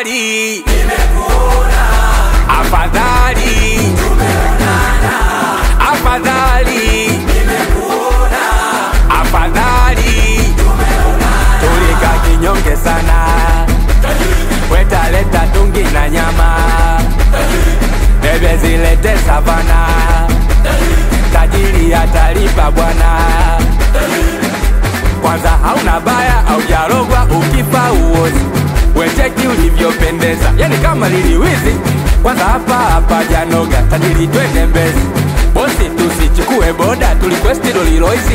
afadhali nimekuona, afadhali tumeonana, afadhali nimekuona, afadhali tumeonana. Tulika kinyonge sana, weta leta tungi na nyama, bebe zilete savana, tajiri atalipa bwana. Kwanza hauna baya au jarogwa, ukifa uozi, wecheki ulivyopendeza, yani kama liliwizi. Kwanza hapa janoga, tajiri twende Mbezi, bosi tusichukue boda, tulikwesti Loliloizi.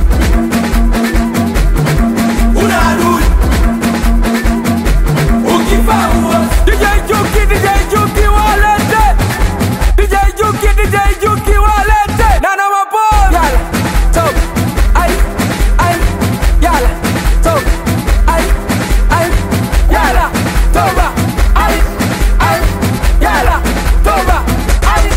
Unadui ukifa uozi. DJ Juki walete, DJ Juki walete, Nana Mapole. Yala, top, ay, yala, top, ay, yala, toba, ay, yala, toba, ay.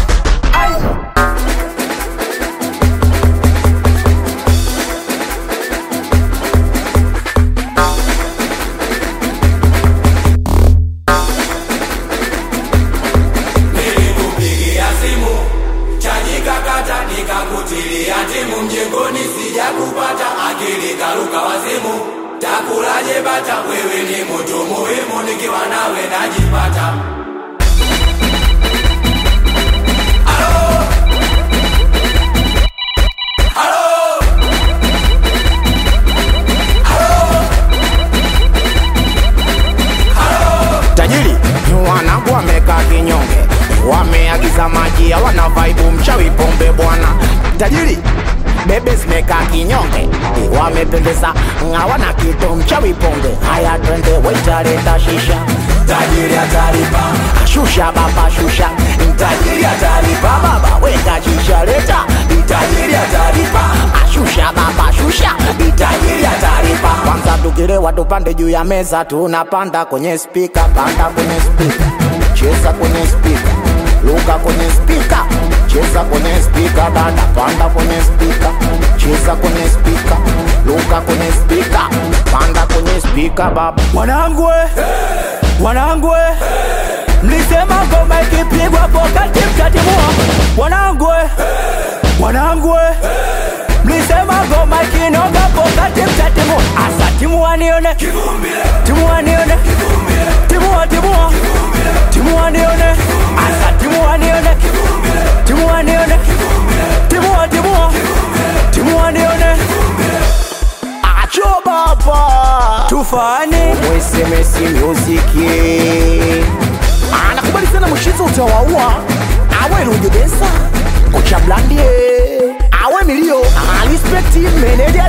Nilikupigia simu, chaji kakata, nikakutilia timu, mjengoni sijakupata, akili karuka wazimu. Takulaje bata, wewe ni mtu muhimu, nikiwa nawe najipata. Halo, halo, halo. Tajiri, wanangu wamekaa kinyonge, wameagiza maji, hawana vibe, mchawi pombe bwana. Tajiri, bebe zimekaa kinyonge, wamependeza, hawana kitu, mchawi pombe. Haya twende, waiter leta shisha, Tajiri atalipa, shusha baba shusha, tajiri atalipa, baba weka shisha leta, tajiri atalipa, shusha baba shusha, tajiri atalipa. kwanza tukilewa tupande juu ya meza, tunapanda kwenye speaker, panda kwenye speaker, cheza kwenye speaker, luka kwenye speaker, cheza kwenye speaker, dada panda kwenye speaker, cheza kwenye speaker, luka kwenye speaker, panda kwenye speaker baba. Wanangu wanangu, mlisema ngoma ikipigwa pokati mtatimua. Wanangu, mlisema ngoma ikinoga pokati mtatimua. Asa timua nione, timua nione, timua timua nione, asa timua nione, timua nione, timua nione. Acho baba Tufani SMS music anakubali sana mshizo utawaua. Awe Rujo Densa, Kocha Blandie, awe Milio, respect meneja